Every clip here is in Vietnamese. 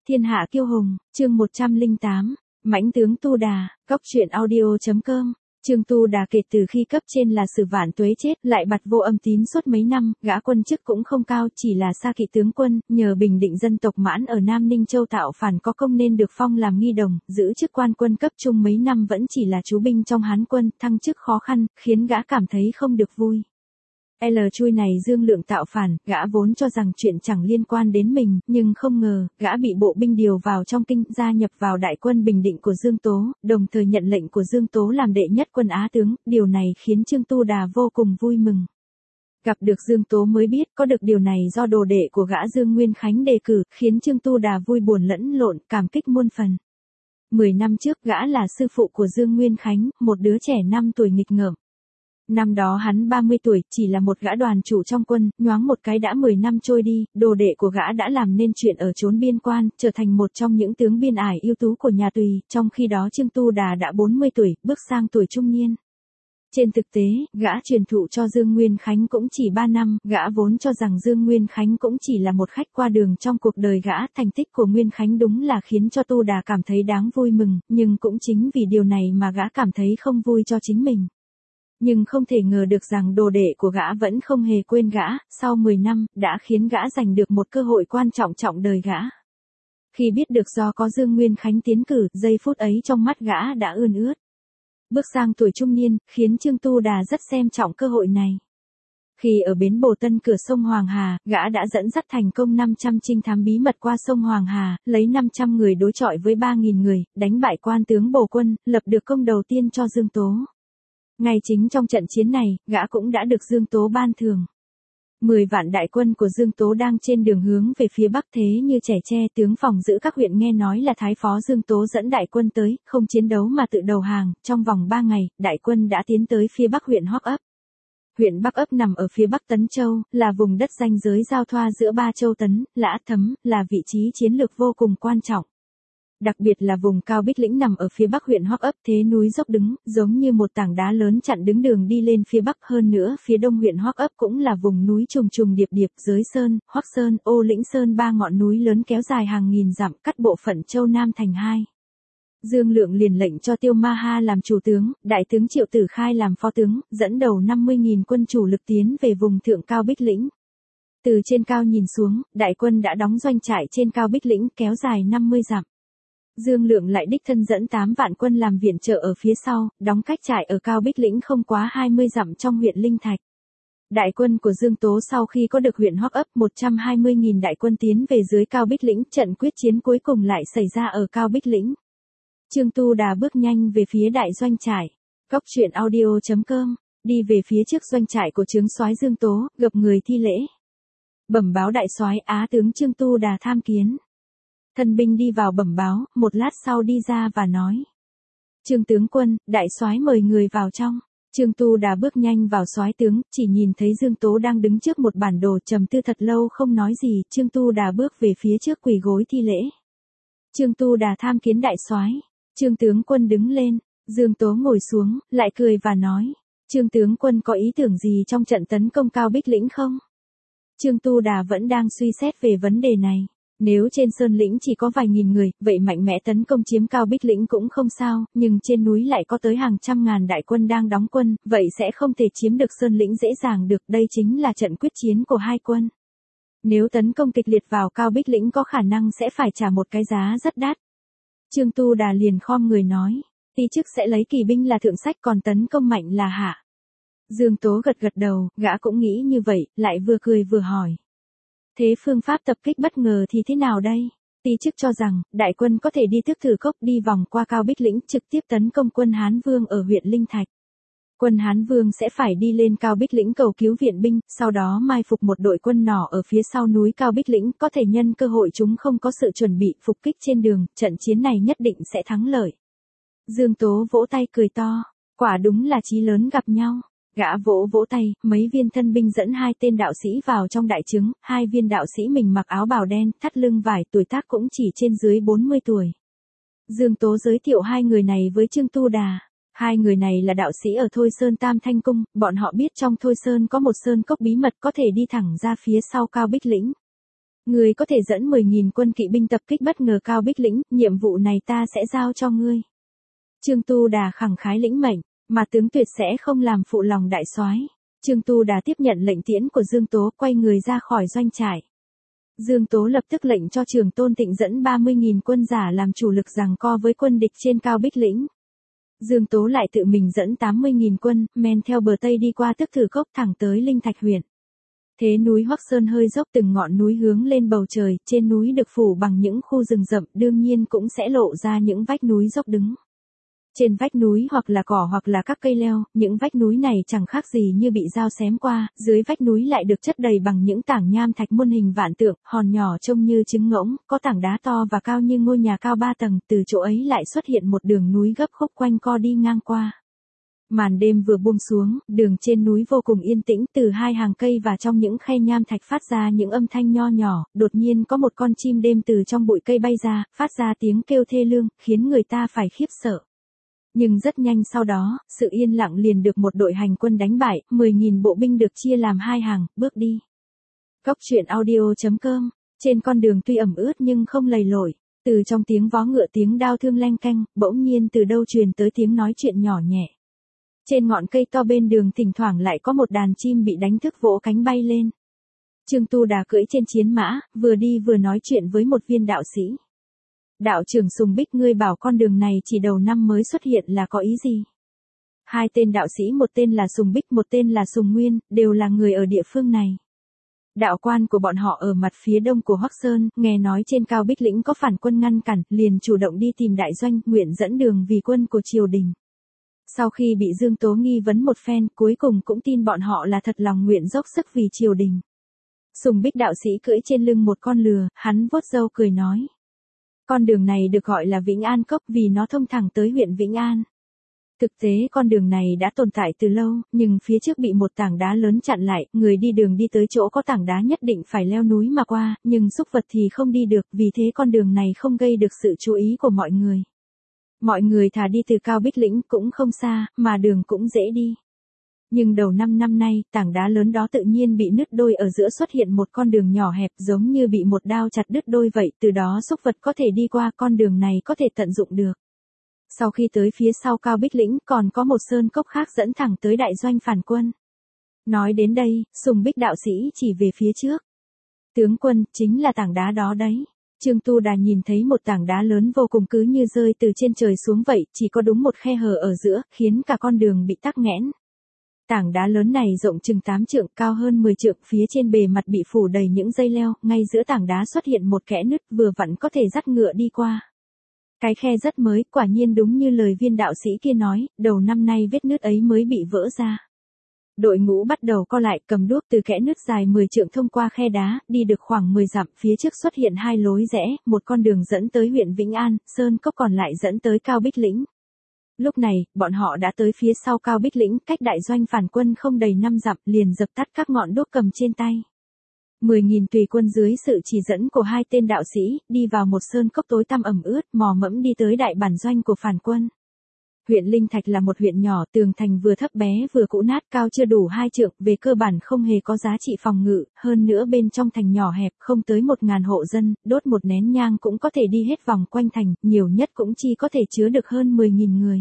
Thiên hạ kiêu hùng, chương 108, mãnh tướng Tu Đà, góc truyện audio.com. Trương Tu Đà kể từ khi cấp trên là Sử Vạn Tuế chết, lại bặt vô âm tín suốt mấy năm, gã quân chức cũng không cao, chỉ là sa kỵ tướng quân, nhờ bình định dân tộc Mãn ở Nam Ninh Châu tạo phản có công nên được phong làm nghi đồng, giữ chức quan quân cấp trung mấy năm vẫn chỉ là chú binh trong Hán quân, thăng chức khó khăn, khiến gã cảm thấy không được vui. Chui này Dương Lượng tạo phản, gã vốn cho rằng chuyện chẳng liên quan đến mình, nhưng không ngờ, gã bị bộ binh điều vào trong kinh, gia nhập vào đại quân bình định của Dương Tố, đồng thời nhận lệnh của Dương Tố làm đệ nhất quân Á tướng, điều này khiến Trương Tu Đà vô cùng vui mừng. Gặp được Dương Tố mới biết có được điều này do đồ đệ của gã Dương Nguyên Khánh đề cử, khiến Trương Tu Đà vui buồn lẫn lộn, cảm kích muôn phần. 10 năm trước gã là sư phụ của Dương Nguyên Khánh, một đứa trẻ 5 tuổi nghịch ngợm. Năm đó hắn 30 tuổi, chỉ là một gã đoàn chủ trong quân, nhoáng một cái đã 10 năm trôi đi, đồ đệ của gã đã làm nên chuyện ở chốn biên quan, trở thành một trong những tướng biên ải ưu tú của nhà Tùy, trong khi đó Trương Tu Đà đã 40 tuổi, bước sang tuổi trung niên. Trên thực tế, gã truyền thụ cho Dương Nguyên Khánh cũng chỉ 3 năm, gã vốn cho rằng Dương Nguyên Khánh cũng chỉ là một khách qua đường trong cuộc đời gã, thành tích của Nguyên Khánh đúng là khiến cho Tu Đà cảm thấy đáng vui mừng, nhưng cũng chính vì điều này mà gã cảm thấy không vui cho chính mình. Nhưng không thể ngờ được rằng đồ đệ của gã vẫn không hề quên gã, sau 10 năm, đã khiến gã giành được một cơ hội quan trọng trọng đời gã. Khi biết được do có Dương Nguyên Khánh tiến cử, giây phút ấy trong mắt gã đã ươn ướt. Bước sang tuổi trung niên, khiến Trương Tu Đà rất xem trọng cơ hội này. Khi ở bến Bồ Tân cửa sông Hoàng Hà, gã đã dẫn dắt thành công 500 trinh thám bí mật qua sông Hoàng Hà, lấy 500 người đối chọi với 3.000 người, đánh bại quan tướng Bồ Quân, lập được công đầu tiên cho Dương Tố. Ngay chính trong trận chiến này, gã cũng đã được Dương Tố ban thưởng. 10 vạn đại quân của Dương Tố đang trên đường hướng về phía Bắc thế như trẻ tre, tướng phòng giữ các huyện nghe nói là Thái phó Dương Tố dẫn đại quân tới, không chiến đấu mà tự đầu hàng, trong vòng 3 ngày, đại quân đã tiến tới phía Bắc huyện Hoắc Ấp. Huyện Bắc Ấp nằm ở phía Bắc Tấn Châu, là vùng đất ranh giới giao thoa giữa 3 châu Tấn, Lã, Thấm, là vị trí chiến lược vô cùng quan trọng. Đặc biệt là vùng cao Bích Lĩnh nằm ở phía bắc huyện Hoắc Ấp, thế núi dốc đứng, giống như một tảng đá lớn chặn đứng đường đi lên phía bắc, hơn nữa phía đông huyện Hoắc Ấp cũng là vùng núi trùng trùng điệp điệp, Giới Sơn, Hoắc Sơn, Ô Lĩnh Sơn, 3 ngọn núi lớn kéo dài hàng nghìn dặm, cắt bộ phận Châu Nam thành hai. Dương Lượng liền lệnh cho Tiêu Ma Ha làm chủ tướng, đại tướng Triệu Tử Khai làm phó tướng, dẫn đầu 50.000 quân chủ lực tiến về vùng thượng cao Bích Lĩnh. Từ trên cao nhìn xuống, đại quân đã đóng doanh trại trên cao Bích Lĩnh, kéo dài 50 dặm. Dương Lượng lại đích thân dẫn 8 vạn quân làm viện trợ ở phía sau, đóng cách trại ở cao Bích Lĩnh không quá 20 dặm trong huyện Linh Thạch. Đại quân của Dương Tố sau khi có được huyện Hoắc Ấp, 120.000 đại quân tiến về dưới cao Bích Lĩnh, trận quyết chiến cuối cùng lại xảy ra ở cao Bích Lĩnh. Trương Tu Đà bước nhanh về phía đại doanh trại. Góc truyện audio.com, đi về phía trước doanh trại của trướng soái Dương Tố, gặp người thi lễ. Bẩm báo đại soái, Á tướng Trương Tu Đà tham kiến. Thân binh đi vào bẩm báo, một lát sau đi ra và nói: Trương tướng quân, đại soái mời người vào trong. Trương Tu Đà bước nhanh vào soái tướng, chỉ nhìn thấy Dương Tố đang đứng trước một bản đồ, trầm tư thật lâu không nói gì. Trương Tu Đà bước về phía trước quỳ gối thi lễ. Trương Tu Đà tham kiến đại soái. Trương tướng quân đứng lên. Dương Tố ngồi xuống, lại cười và nói: Trương tướng quân có ý tưởng gì trong trận tấn công cao Bích Lĩnh không? Trương Tu Đà vẫn đang suy xét về vấn đề này. Nếu trên Sơn Lĩnh chỉ có vài nghìn người, vậy mạnh mẽ tấn công chiếm cao Bích Lĩnh cũng không sao, nhưng trên núi lại có tới hàng trăm ngàn đại quân đang đóng quân, vậy sẽ không thể chiếm được Sơn Lĩnh dễ dàng được, đây chính là trận quyết chiến của hai quân. Nếu tấn công kịch liệt vào cao Bích Lĩnh có khả năng sẽ phải trả một cái giá rất đắt. Trương Tu Đà liền khom người nói: Ti chức sẽ lấy kỳ binh là thượng sách, còn tấn công mạnh là hạ. Dương Tố gật gật đầu, gã cũng nghĩ như vậy, lại vừa cười vừa hỏi: Thế phương pháp tập kích bất ngờ thì thế nào đây? Ti chức cho rằng, đại quân có thể đi Tước Thử Cốc, đi vòng qua cao Bích Lĩnh, trực tiếp tấn công quân Hán Vương ở huyện Linh Thạch. Quân Hán Vương sẽ phải đi lên cao Bích Lĩnh cầu cứu viện binh, sau đó mai phục một đội quân nhỏ ở phía sau núi cao Bích Lĩnh, có thể nhân cơ hội chúng không có sự chuẩn bị, phục kích trên đường, trận chiến này nhất định sẽ thắng lợi. Dương Tố vỗ tay cười to, quả đúng là chí lớn gặp nhau. Gã vỗ vỗ tay, mấy viên thân binh dẫn 2 tên đạo sĩ vào trong đại trướng, 2 viên đạo sĩ mình mặc áo bào đen, thắt lưng vải, tuổi tác cũng chỉ trên dưới 40 tuổi. Dương Tố giới thiệu 2 người này với Trương Tu Đà. 2 người này là đạo sĩ ở Thôi Sơn Tam Thanh Cung, bọn họ biết trong Thôi Sơn có một sơn cốc bí mật có thể đi thẳng ra phía sau cao Bích Lĩnh. Ngươi có thể dẫn 10.000 quân kỵ binh tập kích bất ngờ Cao Bích lĩnh, nhiệm vụ này ta sẽ giao cho ngươi. Trương Tu Đà khẳng khái lĩnh mệnh, mà tướng tuyệt sẽ không làm phụ lòng đại soái. Trương Tu Đà tiếp nhận lệnh tiễn của Dương Tố, quay người ra khỏi doanh trại. Dương Tố lập tức lệnh cho Trường Tôn Thịnh dẫn 30.000 quân giả làm chủ lực giằng co với quân địch trên Cao Bích lĩnh. Dương Tố lại tự mình dẫn 80.000 quân, men theo bờ Tây đi qua Tức Thử Cốc thẳng tới Linh Thạch huyện. Thế núi Hoắc Sơn hơi dốc, từng ngọn núi hướng lên bầu trời, trên núi được phủ bằng những khu rừng rậm, đương nhiên cũng sẽ lộ ra những vách núi dốc đứng. Trên vách núi hoặc là cỏ hoặc là các cây leo, những vách núi này chẳng khác gì như bị dao xém qua, dưới vách núi lại được chất đầy bằng những tảng nham thạch muôn hình vạn tượng, hòn nhỏ trông như trứng ngỗng, có tảng đá to và cao như ngôi nhà cao 3 tầng, từ chỗ ấy lại xuất hiện một đường núi gấp khúc quanh co đi ngang qua. Màn đêm vừa buông xuống, đường trên núi vô cùng yên tĩnh, từ hai hàng cây và trong những khe nham thạch phát ra những âm thanh nho nhỏ, đột nhiên có một con chim đêm từ trong bụi cây bay ra, phát ra tiếng kêu thê lương, khiến người ta phải khiếp sợ. Nhưng rất nhanh sau đó, sự yên lặng liền được một đội hành quân đánh bại, 10.000 bộ binh được chia làm hai hàng, bước đi. Cốc truyện audio.com, trên con đường tuy ẩm ướt nhưng không lầy lội, từ trong tiếng vó ngựa tiếng đao thương leng keng, bỗng nhiên từ đâu truyền tới tiếng nói chuyện nhỏ nhẹ. Trên ngọn cây to bên đường thỉnh thoảng lại có một đàn chim bị đánh thức vỗ cánh bay lên. Trương Tu Đà cưỡi trên chiến mã, vừa đi vừa nói chuyện với một viên đạo sĩ. Đạo trưởng Sùng Bích, ngươi bảo con đường này chỉ đầu năm mới xuất hiện là có ý gì? Hai tên đạo sĩ, một tên là Sùng Bích, một tên là Sùng Nguyên, đều là người ở địa phương này. Đạo quan của bọn họ ở mặt phía đông của Hoắc Sơn, nghe nói trên Cao Bích lĩnh có phản quân ngăn cản, liền chủ động đi tìm đại doanh, nguyện dẫn đường vì quân của triều đình. Sau khi bị Dương Tố nghi vấn một phen, cuối cùng cũng tin bọn họ là thật lòng nguyện dốc sức vì triều đình. Sùng Bích đạo sĩ cưỡi trên lưng một con lừa, hắn vuốt râu cười nói. Con đường này được gọi là Vĩnh An Cốc vì nó thông thẳng tới huyện Vĩnh An. Thực tế con đường này đã tồn tại từ lâu, nhưng phía trước bị một tảng đá lớn chặn lại, người đi đường đi tới chỗ có tảng đá nhất định phải leo núi mà qua, nhưng súc vật thì không đi được, vì thế con đường này không gây được sự chú ý của mọi người. Mọi người thà đi từ Cao Bích lĩnh cũng không xa, mà đường cũng dễ đi. Nhưng đầu năm nay, tảng đá lớn đó tự nhiên bị nứt đôi, ở giữa xuất hiện một con đường nhỏ hẹp giống như bị một đao chặt đứt đôi vậy, từ đó súc vật có thể đi qua, con đường này có thể tận dụng được. Sau khi tới phía sau Cao Bích lĩnh còn có một sơn cốc khác dẫn thẳng tới đại doanh phản quân. Nói đến đây, Sùng Bích đạo sĩ chỉ về phía trước. Tướng quân, chính là tảng đá đó đấy. Trương Tu Đà nhìn thấy một tảng đá lớn vô cùng cứ như rơi từ trên trời xuống vậy, chỉ có đúng một khe hở ở giữa, khiến cả con đường bị tắc nghẽn. Tảng đá lớn này rộng chừng 8 trượng, cao hơn 10 trượng, phía trên bề mặt bị phủ đầy những dây leo, ngay giữa tảng đá xuất hiện một kẽ nứt vừa vặn có thể dắt ngựa đi qua. Cái khe rất mới, quả nhiên đúng như lời viên đạo sĩ kia nói, đầu năm nay vết nứt ấy mới bị vỡ ra. Đội ngũ bắt đầu co lại, cầm đuốc từ kẽ nứt dài 10 trượng thông qua khe đá, đi được khoảng 10 dặm, phía trước xuất hiện hai lối rẽ, một con đường dẫn tới huyện Vĩnh An, sơn cốc còn lại dẫn tới Cao Bích lĩnh. Lúc này, bọn họ đã tới phía sau Cao Bích lĩnh, cách đại doanh phản quân không đầy 5 dặm, liền dập tắt các ngọn đuốc cầm trên tay. 10.000 tùy quân dưới sự chỉ dẫn của hai tên đạo sĩ, đi vào một sơn cốc tối tăm ẩm ướt, mò mẫm đi tới đại bản doanh của phản quân. Huyện Linh Thạch là một huyện nhỏ, tường thành vừa thấp bé vừa cũ nát, cao chưa đủ 2 trượng, về cơ bản không hề có giá trị phòng ngự, hơn nữa bên trong thành nhỏ hẹp, không tới 1.000 hộ dân, đốt một nén nhang cũng có thể đi hết vòng quanh thành, nhiều nhất cũng chỉ có thể chứa được hơn 10.000 người.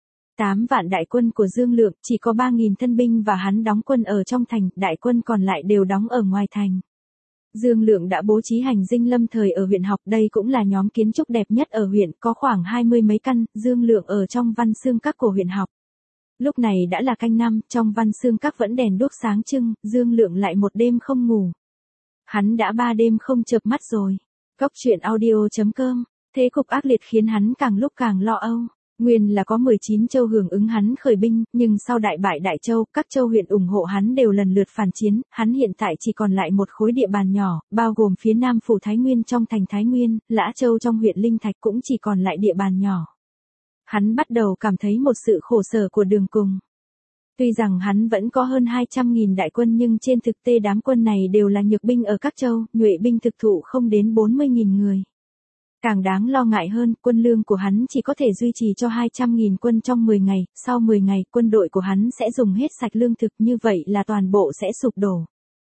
8 vạn đại quân của Dương Lượng, chỉ có 3.000 thân binh và hắn đóng quân ở trong thành, đại quân còn lại đều đóng ở ngoài thành. Dương Lượng đã bố trí hành dinh lâm thời ở huyện học, đây cũng là nhóm kiến trúc đẹp nhất ở huyện, có khoảng 20 mấy căn, Dương Lượng ở trong văn xương các của huyện học. Lúc này đã là canh năm, trong văn xương các vẫn đèn đuốc sáng trưng, Dương Lượng lại một đêm không ngủ. Hắn đã 3 đêm không chợp mắt rồi. Cốc truyện audio.com, thế cục ác liệt khiến hắn càng lúc càng lo âu. Nguyên là có 19 châu hưởng ứng hắn khởi binh, nhưng sau đại bại Đại Châu, các châu huyện ủng hộ hắn đều lần lượt phản chiến, hắn hiện tại chỉ còn lại một khối địa bàn nhỏ, bao gồm phía nam phủ Thái Nguyên trong thành Thái Nguyên, Lã Châu trong huyện Linh Thạch cũng chỉ còn lại địa bàn nhỏ. Hắn bắt đầu cảm thấy một sự khổ sở của đường cùng. Tuy rằng hắn vẫn có hơn 200.000 đại quân nhưng trên thực tế đám quân này đều là nhược binh ở các châu, nhuệ binh thực thụ không đến 40.000 người. Càng đáng lo ngại hơn, quân lương của hắn chỉ có thể duy trì cho 200.000 quân trong 10 ngày, sau 10 ngày, quân đội của hắn sẽ dùng hết sạch lương thực, như vậy là toàn bộ sẽ sụp đổ.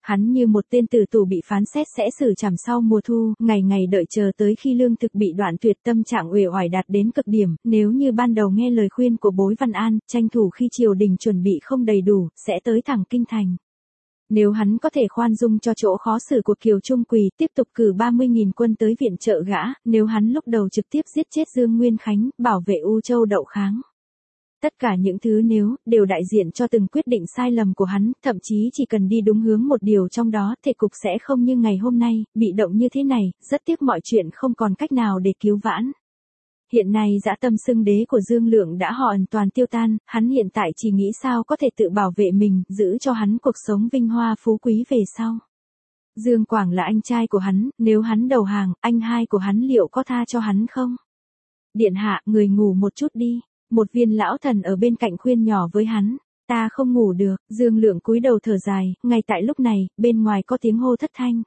Hắn như một tên tử tù bị phán xét sẽ xử trảm sau mùa thu, ngày ngày đợi chờ tới khi lương thực bị đoạn tuyệt, tâm trạng uể oải đạt đến cực điểm, nếu như ban đầu nghe lời khuyên của bối Văn An, tranh thủ khi triều đình chuẩn bị không đầy đủ, sẽ tới thẳng kinh thành. Nếu hắn có thể khoan dung cho chỗ khó xử của Kiều Trung Quỳ, tiếp tục cử 30.000 quân tới viện trợ gã, nếu hắn lúc đầu trực tiếp giết chết Dương Nguyên Khánh, bảo vệ U Châu Đậu Kháng. Tất cả những thứ nếu, đều đại diện cho từng quyết định sai lầm của hắn, thậm chí chỉ cần đi đúng hướng một điều trong đó, thể cục sẽ không như ngày hôm nay, bị động như thế này, rất tiếc mọi chuyện không còn cách nào để cứu vãn. Hiện nay dã tâm xưng đế của Dương Lượng đã hoàn toàn tiêu tan, hắn hiện tại chỉ nghĩ sao có thể tự bảo vệ mình, giữ cho hắn cuộc sống vinh hoa phú quý về sau. Dương Quảng là anh trai của hắn, nếu hắn đầu hàng, anh hai của hắn liệu có tha cho hắn không? Điện hạ, người ngủ một chút đi. Một viên lão thần ở bên cạnh khuyên nhỏ với hắn. Ta không ngủ được, Dương Lượng cúi đầu thở dài, ngay tại lúc này, bên ngoài có tiếng hô thất thanh.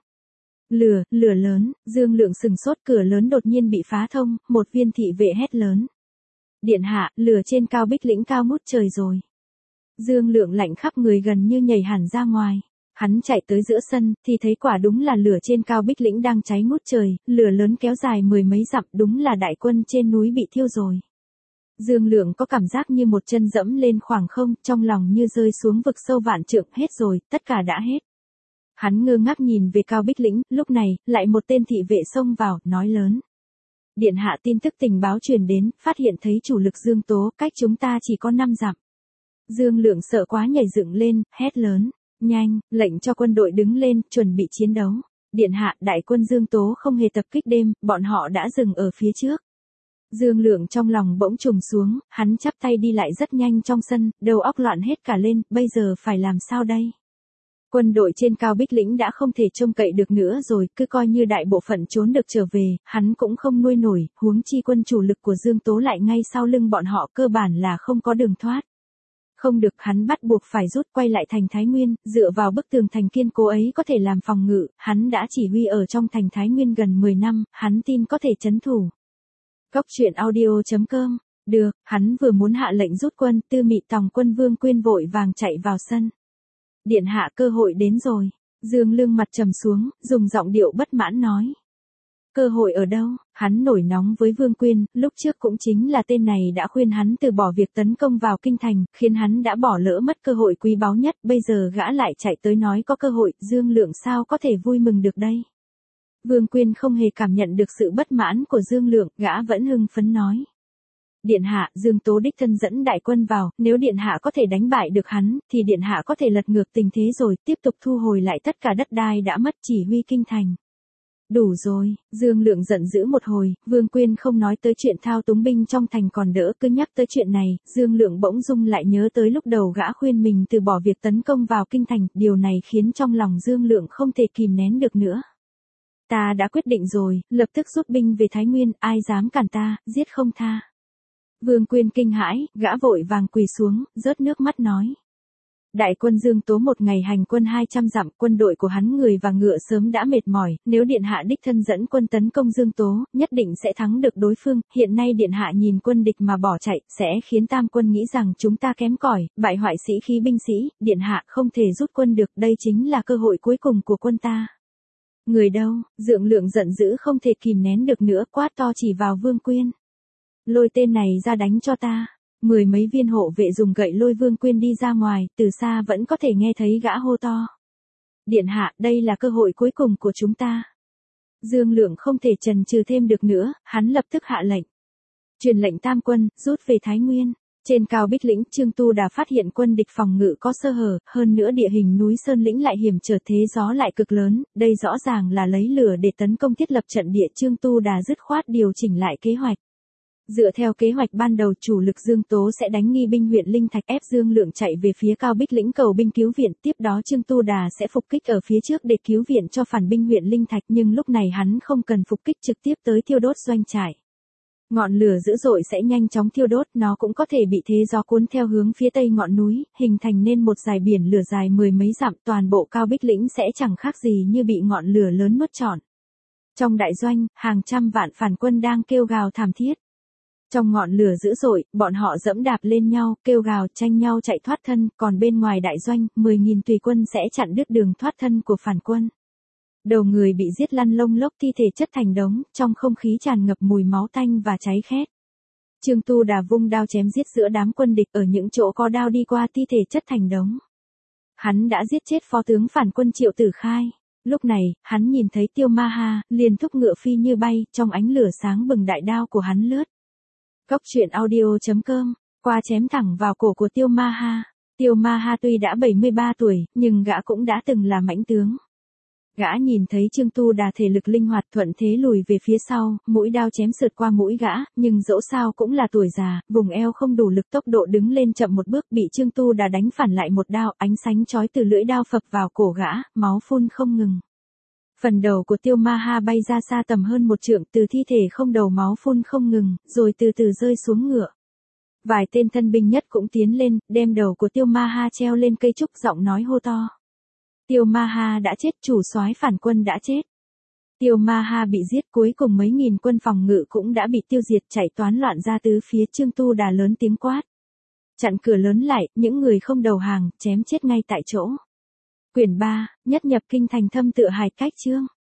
Lửa lớn, Dương Lượng sừng sốt, cửa lớn đột nhiên bị phá thông, một viên thị vệ hét lớn. Điện hạ, lửa trên cao Bích Lĩnh cao ngút trời rồi. Dương Lượng lạnh khắp người gần như nhảy hẳn ra ngoài. Hắn chạy tới giữa sân, thì thấy quả đúng là lửa trên cao Bích Lĩnh đang cháy ngút trời, lửa lớn kéo dài 10 mấy dặm, đúng là đại quân trên núi bị thiêu rồi. Dương Lượng có cảm giác như một chân dẫm lên khoảng không, trong lòng như rơi xuống vực sâu vạn trượng, hết rồi, tất cả đã hết. Hắn ngơ ngác nhìn về cao Bích Lĩnh, lúc này, lại một tên thị vệ xông vào, nói lớn. Điện hạ, tin tức tình báo truyền đến, phát hiện thấy chủ lực Dương Tố, cách chúng ta chỉ có 5 dặm. Dương Lượng sợ quá nhảy dựng lên, hét lớn. Nhanh, lệnh cho quân đội đứng lên, chuẩn bị chiến đấu. Điện hạ, đại quân Dương Tố không hề tập kích đêm, bọn họ đã dừng ở phía trước. Dương Lượng trong lòng bỗng trùng xuống, hắn chắp tay đi lại rất nhanh trong sân, đầu óc loạn hết cả lên, bây giờ phải làm sao đây? Quân đội trên cao Bích Lĩnh đã không thể trông cậy được nữa rồi, cứ coi như đại bộ phận trốn được trở về, hắn cũng không nuôi nổi, huống chi quân chủ lực của Dương Tố lại ngay sau lưng bọn họ, cơ bản là không có đường thoát. Không được, hắn bắt buộc phải rút quay lại thành Thái Nguyên, dựa vào bức tường thành kiên cố ấy có thể làm phòng ngự, hắn đã chỉ huy ở trong thành Thái Nguyên gần 10 năm, hắn tin có thể trấn thủ. Góc truyện audio.com. Được, hắn vừa muốn hạ lệnh rút quân, Tư Mị Tòng quân Vương Quyên vội vàng chạy vào sân. Điện hạ, cơ hội đến rồi. Dương Lương mặt trầm xuống, dùng giọng điệu bất mãn nói. Cơ hội ở đâu? Hắn nổi nóng với Vương Quyên, lúc trước cũng chính là tên này đã khuyên hắn từ bỏ việc tấn công vào kinh thành, khiến hắn đã bỏ lỡ mất cơ hội quý báu nhất, bây giờ gã lại chạy tới nói có cơ hội, Dương Lượng sao có thể vui mừng được đây? Vương Quyên không hề cảm nhận được sự bất mãn của Dương Lượng, gã vẫn hưng phấn nói. Điện hạ, Dương Tố đích thân dẫn đại quân vào, nếu điện hạ có thể đánh bại được hắn, thì điện hạ có thể lật ngược tình thế rồi, tiếp tục thu hồi lại tất cả đất đai đã mất, chỉ huy kinh thành. Đủ rồi, Dương Lượng giận dữ một hồi, Vương Quyên không nói tới chuyện thao túng binh trong thành còn đỡ, cứ nhắc tới chuyện này, Dương Lượng bỗng dưng lại nhớ tới lúc đầu gã khuyên mình từ bỏ việc tấn công vào kinh thành, điều này khiến trong lòng Dương Lượng không thể kìm nén được nữa. Ta đã quyết định rồi, lập tức rút binh về Thái Nguyên, ai dám cản ta, giết không tha. Vương Quyên kinh hãi, gã vội vàng quỳ xuống, rớt nước mắt nói. Đại quân Dương Tố một ngày hành quân 200 dặm, quân đội của hắn người và ngựa sớm đã mệt mỏi, nếu điện hạ đích thân dẫn quân tấn công Dương Tố, nhất định sẽ thắng được đối phương, hiện nay điện hạ nhìn quân địch mà bỏ chạy, sẽ khiến tam quân nghĩ rằng chúng ta kém cỏi, bại hoại sĩ khí binh sĩ, điện hạ không thể rút quân được, đây chính là cơ hội cuối cùng của quân ta. Người đâu? Dương Lượng giận dữ không thể kìm nén được nữa, quát to chỉ vào Vương Quyên. Lôi tên này ra đánh cho ta. 10 mấy viên hộ vệ dùng gậy lôi Vương Quyên đi ra ngoài, từ xa vẫn có thể nghe thấy gã hô to. Điện hạ, đây là cơ hội cuối cùng của chúng ta. Dương Lượng không thể chần chừ thêm được nữa, hắn lập tức hạ lệnh. Truyền lệnh tam quân, rút về Thái Nguyên. Trên cao Bích Lĩnh, Trương Tu Đà phát hiện quân địch phòng ngự có sơ hở, hơn nữa địa hình núi Sơn Lĩnh lại hiểm trở, thế gió lại cực lớn, đây rõ ràng là lấy lửa để tấn công thiết lập trận địa. Trương Tu Đà dứt khoát điều chỉnh lại kế hoạch. Dựa theo kế hoạch ban đầu, chủ lực Dương Tố sẽ đánh nghi binh huyện Linh Thạch, ép Dương Lượng chạy về phía cao Bích Lĩnh cầu binh cứu viện, tiếp đó Trương Tu Đà sẽ phục kích ở phía trước để cứu viện cho phản binh huyện Linh Thạch, nhưng lúc này hắn không cần phục kích trực tiếp tới thiêu đốt doanh trại. Ngọn lửa dữ dội sẽ nhanh chóng thiêu đốt, nó cũng có thể bị thế gió cuốn theo hướng phía tây ngọn núi, hình thành nên một dải biển lửa dài 10 mấy dặm, toàn bộ cao Bích Lĩnh sẽ chẳng khác gì như bị ngọn lửa lớn nuốt trọn. Trong đại doanh, hàng trăm vạn phản quân đang kêu gào thảm thiết. Trong ngọn lửa dữ dội, bọn họ dẫm đạp lên nhau, kêu gào, tranh nhau chạy thoát thân, còn bên ngoài đại doanh, 10.000 tùy quân sẽ chặn đứt đường thoát thân của phản quân. Đầu người bị giết lăn lông lốc, thi thể chất thành đống, trong không khí tràn ngập mùi máu tanh và cháy khét. Trương Tu Đà vung đao chém giết giữa đám quân địch, ở những chỗ có đao đi qua thi thể chất thành đống. Hắn đã giết chết phó tướng phản quân Triệu Tử Khai. Lúc này, hắn nhìn thấy Tiêu Ma Ha, liền thúc ngựa phi như bay, trong ánh lửa sáng bừng đại đao của hắn lướt. Góc truyện audio.com, qua chém thẳng vào cổ của Tiêu Ma Ha. Tiêu Ma Ha tuy đã 73 tuổi, nhưng gã cũng đã từng là mãnh tướng. Gã nhìn thấy Trương Tu Đà thể lực linh hoạt, thuận thế lùi về phía sau, mũi đao chém sượt qua mũi gã, nhưng dẫu sao cũng là tuổi già, vùng eo không đủ lực, tốc độ đứng lên chậm một bước, bị Trương Tu Đà đánh phản lại một đao, ánh sáng chói từ lưỡi đao phập vào cổ gã, máu phun không ngừng. Phần đầu của Tiêu Ma Ha bay ra xa tầm hơn 1 trượng, từ thi thể không đầu máu phun không ngừng, rồi từ từ rơi xuống ngựa. Vài tên thân binh nhất cũng tiến lên, đem đầu của Tiêu Ma Ha treo lên cây trúc, giọng nói hô to. Tiêu Ma Ha đã chết, chủ soái phản quân đã chết. Tiêu Ma Ha bị giết, cuối cùng mấy nghìn quân phòng ngự cũng đã bị tiêu diệt, chạy toán loạn ra tứ phía. Trương Tu Đà lớn tiếng quát. Chặn cửa lớn lại, những người không đầu hàng, chém chết ngay tại chỗ. Quyển 3, nhất nhập kinh thành thâm tự hài cách chương.